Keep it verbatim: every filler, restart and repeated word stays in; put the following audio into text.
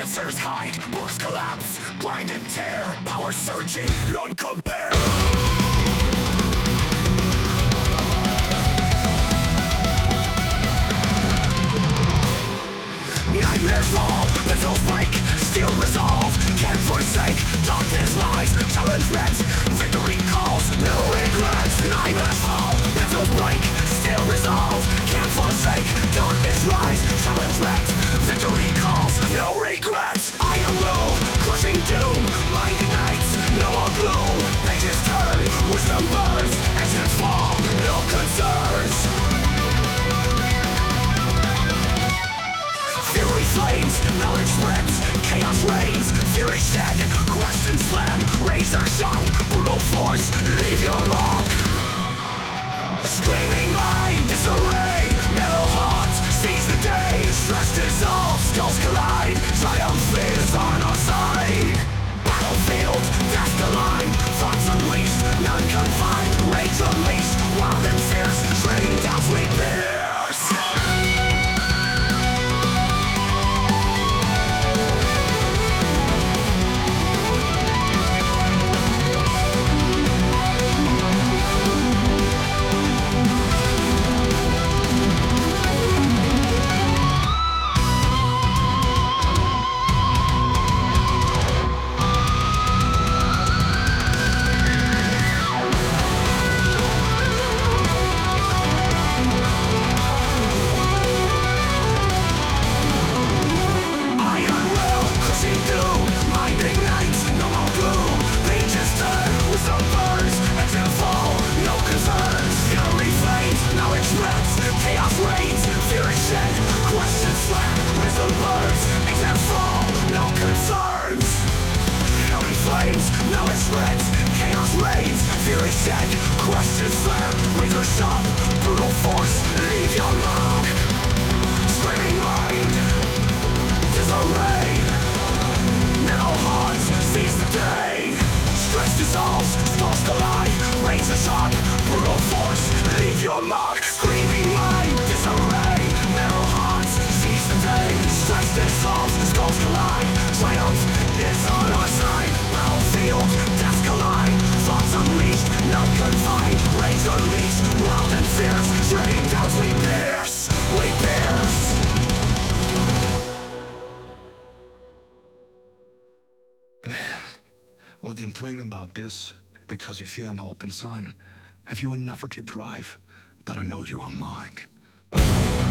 Answers hide, books collapse, blind and tear, power surging, none compare. Nightmares fall, battles break, steel resolve, can't forsake, darkness lies, challenge met, victory calls, no regrets. Nightmares fall, battles break, steel resolve, can't forsake, darkness lies, challenge met, victory calls, no regrets. Iron will, crushing doom, mind ignites, no more gloom, pages turn, wisdom burns, engines fall, no concerns. Fury flames, knowledge spreads, chaos reigns, fury shed, questions slam, razor sharp, brutal force, leave your mark. Screaming mind, disarray, metal hearts, seize the day, stress dissolves, skulls collide, triumph is on our side. Battlefield, death the line, thoughts unleashed, none confined, rage unleashed, wild and fierce, shredding down sweet pierce. Questions slam, razor sharp, brutal force, leave your mark. Screaming mind, disarray, metal hearts, seize the day. Stress dissolves, skulls collide, razor sharp, brutal force, leave your mark. Screaming mind, disarray, metal hearts, seize the day. Stress dissolves, skulls collide, triumph is on our side. Battlefield, death collide, thoughts unleashed, none confined, rage unleashed, wild and fierce, shredding down we pierce, we pierce. Well, then think about this, because you feel an open sun. Have you enough to drive? But I know you are mine.